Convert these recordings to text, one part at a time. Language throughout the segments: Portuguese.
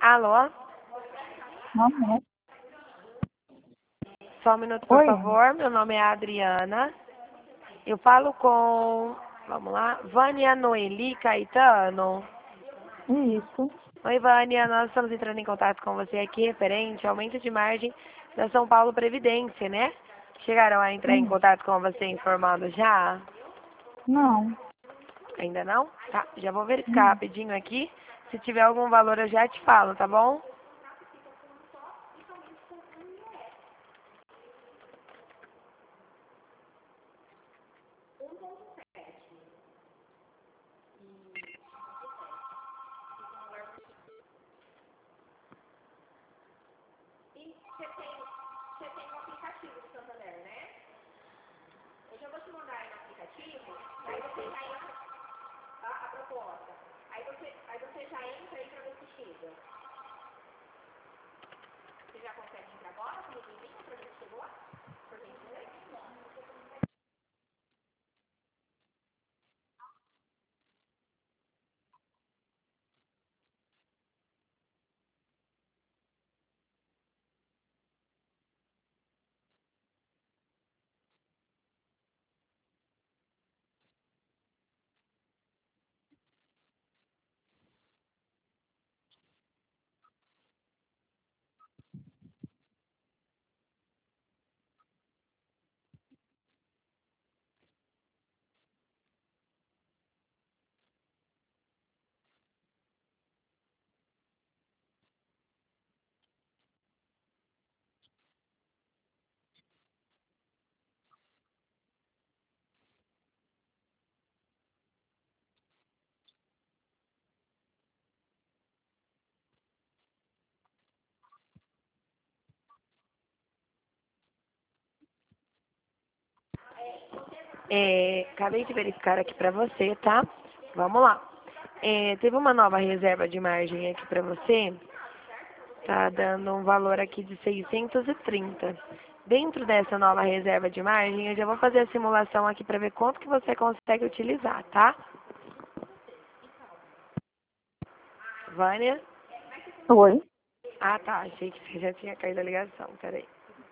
Alô? Uhum. Só um minuto, por Oi. favor. Meu nome é Adriana. Eu falo com, vamos lá, Vânia Noeli Caetano. Isso. Oi, Vânia. Nós estamos entrando em contato com você aqui referente ao aumento de margem da São Paulo Previdência, né? Chegaram a entrar em Sim. contato com você informando já? Não. Ainda não? Tá, já vou verificar Não. rapidinho aqui. Se tiver algum valor eu já te falo, tá bom? Acabei de verificar aqui pra você, tá? Vamos lá. Teve uma nova reserva de margem aqui pra você. Tá dando um valor aqui de 630. Dentro dessa nova reserva de margem, eu já vou fazer a simulação aqui para ver quanto que você consegue utilizar, tá? Vânia? Oi. Ah, tá. Achei que você já tinha caído a ligação. Peraí.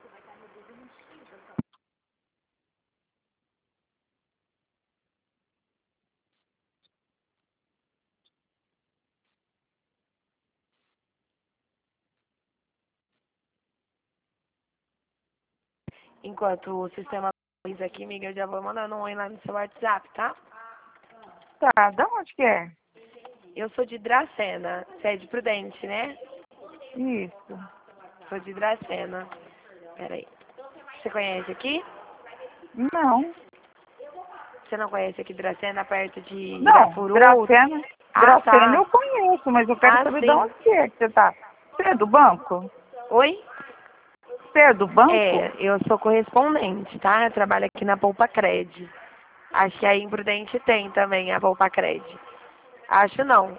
Enquanto o sistema faz aqui, amiga, eu já vou mandando um oi lá no seu WhatsApp, tá? Tá, da onde que é? Eu sou de Dracena. Você é de Prudente, né? Isso. Sou de Dracena. Peraí. Você conhece aqui? Não. Você não conhece aqui Dracena, perto de Não, Irafuru? Dracena. Ah, Dracena tá. eu conheço, mas eu quero Ah, saber de sim. onde que você tá. Você é do banco? Oi? Você é do banco? Eu sou correspondente, tá? Eu trabalho aqui na Poupa Cred. Acho que aí em Prudente tem também a Poupa Cred. Acho não.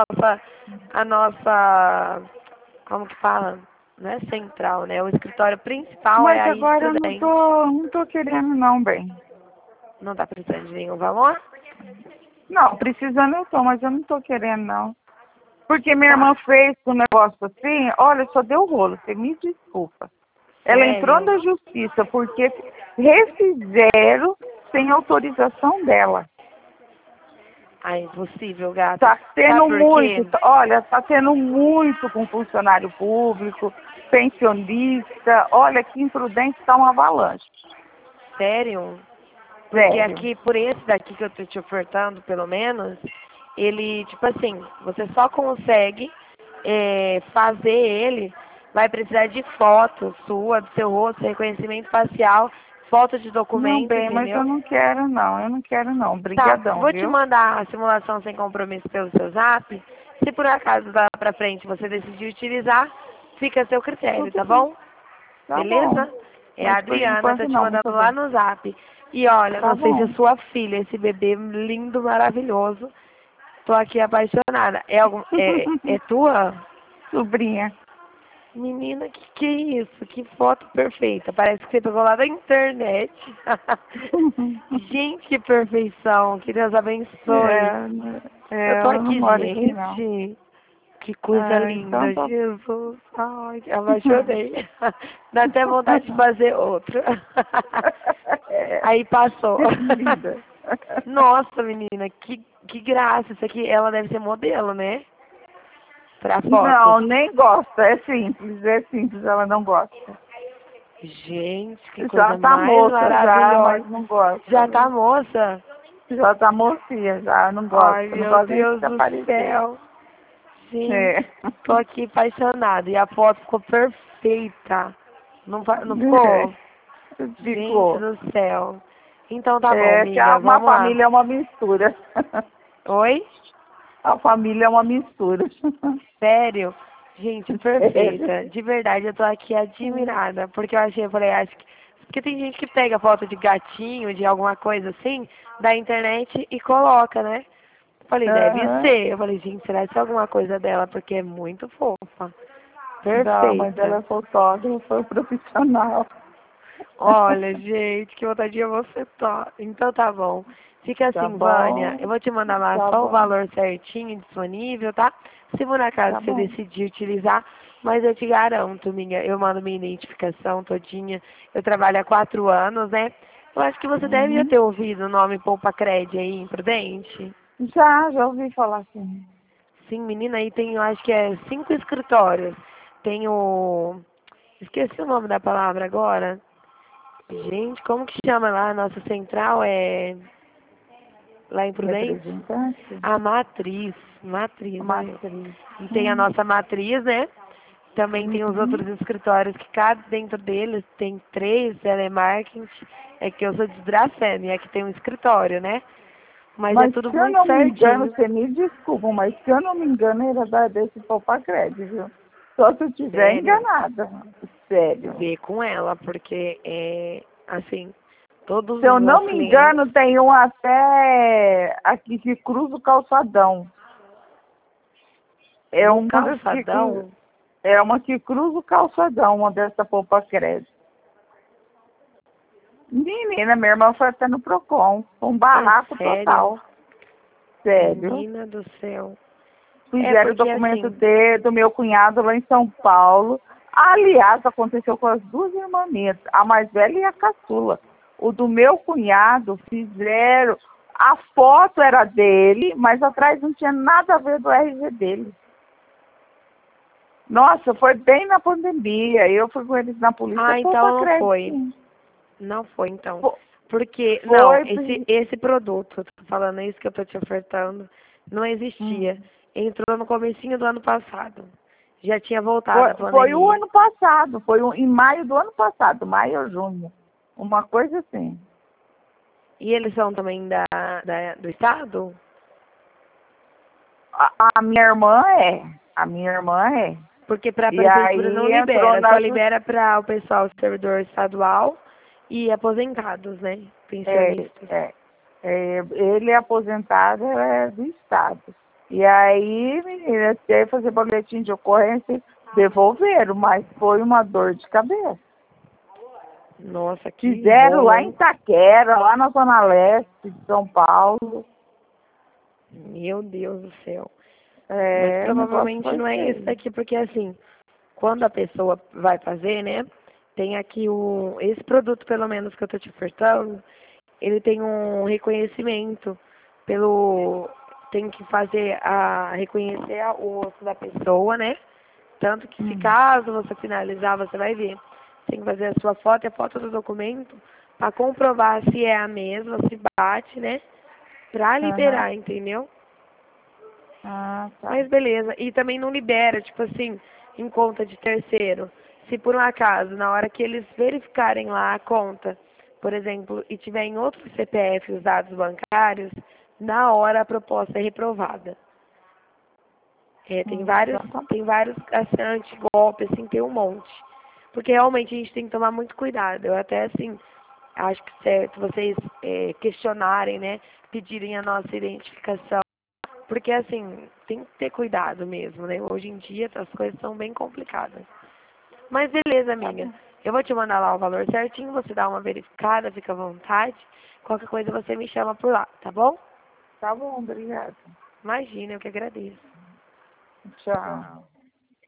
A nossa, como que fala? Não é central, né? O escritório principal é Mas aí em agora eu Prudente. não tô querendo não, bem. Não tá precisando de nenhum valor? Não, precisando eu tô, mas eu não tô querendo não. Porque minha Tá. irmã fez um negócio assim, olha, só deu rolo, você me desculpa. Ela entrou Sério? na justiça porque refizeram sem autorização dela. Ah, impossível, gata. Tá tendo Sabe por muito, quê? olha, tá tendo muito com funcionário público, pensionista. Olha, aqui em Prudente está uma avalanche. Sério? Porque Sério. aqui, por esse daqui que eu tô te ofertando, pelo menos, ele, tipo assim, você só consegue fazer ele, vai precisar de foto sua, do seu rosto, reconhecimento facial, foto de Não, documento, bem, mas eu entendeu? não quero não, eu não quero não. Tá, Obrigadão, vou te viu? mandar a simulação sem compromisso pelo seu zap. Se por acaso lá pra frente você decidir utilizar, fica a seu critério, Tudo tá bem, bom? tá bom. Beleza? É a Mas por Adriana, tô enquanto te não, mandando muito lá bem. no zap. E olha, Tá não sei se é bom. sua filha, esse bebê lindo, maravilhoso. Tô aqui apaixonada. É tua? Sobrinha. Menina, que é isso? Que foto perfeita. Parece que você pegou lá da internet. Gente, que perfeição. Que Deus abençoe. É, Eu tô ela não aqui, mora aqui não. gente. Que coisa Então linda, tá. Jesus. Ai, eu apaixonei. Dá até vontade de fazer outro. É, Aí passou. que linda. Nossa, menina, que graça. Isso aqui, ela deve ser modelo, né? Pra fotos. Não, nem gosta. É simples, ela não gosta. Gente, que Já coisa tá mais moça já, maravilhosa. mas não gosta. Já tá moça? Já tá mocinha já, não Ai, gosta. Não meu gosta nem de Deus se do aparecer. céu. Gente, É. tô aqui apaixonada. E a foto ficou perfeita. Não É. ficou? Gente Ficou. do céu. Então tá bom, É que amiga. uma Vamos lá. família é uma mistura. Oi? A família é uma mistura. Sério? Gente, Sério. perfeita. De verdade, eu tô aqui admirada. Porque eu falei, acho que. Porque tem gente que pega foto de gatinho, de alguma coisa assim, da internet e coloca, né? Falei, deve Aham. ser. Eu falei, gente, será que é alguma coisa dela? Porque é muito fofa. Não, mas ela Perfeita. é fotógrafa profissional. Olha, gente, que vontade de você tá. Então tá bom. Fica Tá assim, Vânia. Eu bom, vou te mandar lá tá só o bom, valor certinho disponível, tá? Se por acaso tá você bom. decidir utilizar, mas eu te garanto, eu mando minha identificação todinha. Eu trabalho há 4 anos, né? Eu acho que você deve já Uhum. ter ouvido o nome Poupa Cred aí, Imprudente. Já ouvi falar assim. Sim, menina, aí tem, eu acho que é 5 escritórios. Tem o. Esqueci o nome da palavra agora. Gente, como que chama lá? A nossa central é lá em Prudente? Representante? A matriz. Matriz, olha. Matriz. E tem a nossa matriz, né? Também tem os Uhum. outros escritórios que cada dentro deles tem 3 telemarketing. É que eu sou de Dracena, e aqui tem um escritório, né? Mas é Mas tudo se eu muito não me engano, certinho. você me desculpa, mas se eu não me engano, era desse Popacred, viu? Só se eu estiver Sério? enganada. Sério. Ver com ela, porque é assim, todos Se eu os não meus me clientes. engano, tem um até aqui que cruza o calçadão. É No uma das que cruza, calçadão? é uma que cruza o calçadão, uma dessa Popacred. Menina, minha irmã foi até no Procon, um É barraco sério? total. Sério. Menina do céu. É Fizeram o porque documento assim, do meu cunhado lá em São Paulo. Aliás, aconteceu com as duas irmãs minhas, a mais velha e a caçula. O do meu cunhado fizeram. A foto era dele, mas atrás não tinha nada a ver do RG dele. Nossa, foi bem na pandemia. Eu fui com eles na polícia, pô, pra então não crédito, foi. sim. Não foi então. Fo- Porque, não, Foi. esse produto, eu tô falando isso que eu tô te ofertando, não existia. Hum. Entrou no comecinho do ano passado. Já tinha voltado a Foi o pandemia. ano passado, em maio do ano passado, maio ou junho. Uma coisa assim. E eles são também do estado? A minha irmã é. A minha irmã é. Porque para a E prefeitura não aí entrou libera, só na libera para o pessoal servidor estadual e aposentados, né? é, Pensionistas. é, ele é aposentado do Estado. E aí, menina, teve que fazer boletim de ocorrência, devolveram, mas foi uma dor de cabeça. Nossa, que Fizeram rolo, lá em hein? Itaquera, lá na Zona Leste de São Paulo. Meu Deus do céu. Mas É, o negócio provavelmente foi não é isso feio. daqui, porque assim, quando a pessoa vai fazer, né? Tem aqui esse produto, pelo menos, que eu tô te ofertando, ele tem um reconhecimento pelo. Tem que fazer reconhecer o rosto da pessoa, né? Tanto que se Hum. caso você finalizar, você vai ver. Tem que fazer a sua foto e a foto do documento para comprovar se é a mesma, se bate, né? Pra Aham. liberar, entendeu? Ah, tá. Mas beleza. E também não libera, tipo assim, em conta de terceiro. Se por um acaso, na hora que eles verificarem lá a conta, por exemplo, e tiver em outro CPF os dados bancários, na hora a proposta é reprovada. É, Então tá. tem vários assim, antigolpes, assim, tem um monte. Porque realmente a gente tem que tomar muito cuidado. Eu até, assim, acho que certo vocês questionarem, né? Pedirem a nossa identificação. Porque, assim, tem que ter cuidado mesmo, né? Hoje em dia as coisas são bem complicadas. Mas beleza, Tá amiga. bom. Eu vou te mandar lá o valor certinho, você dá uma verificada, fica à vontade. Qualquer coisa você me chama por lá, tá bom? Tá bom, obrigada. Imagina, eu que agradeço. Tchau.